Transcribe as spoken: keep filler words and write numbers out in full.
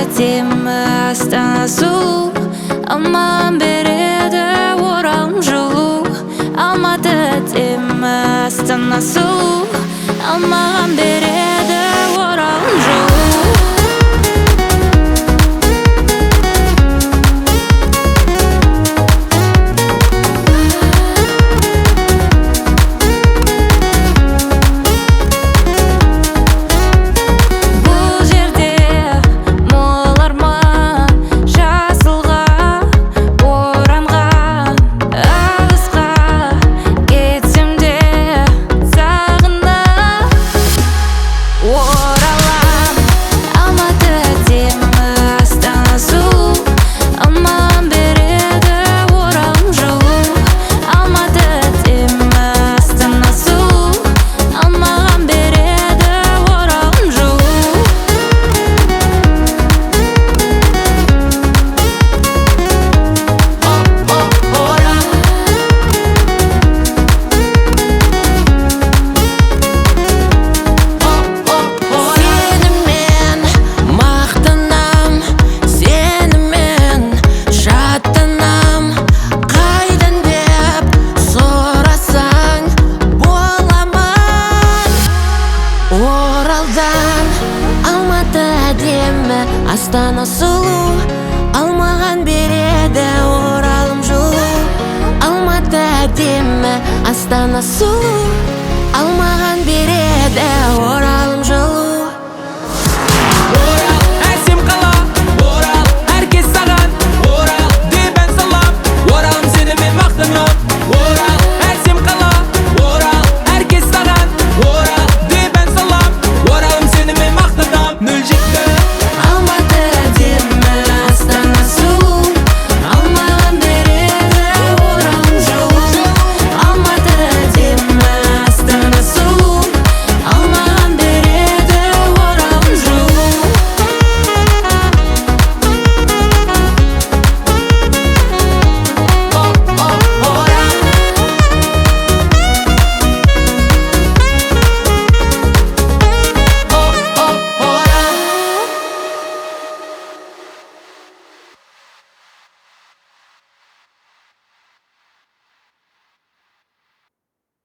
әдемі Астана сұлу, алмаған береді оралым жылу. Алматы әдемі Астана сұлу, алмаған береді оралым жылу. Алматы әдемі Астана сұлу, алмаған береді оралым жылу. Алматы әдемі Астана сұлу, алмаған береді оралым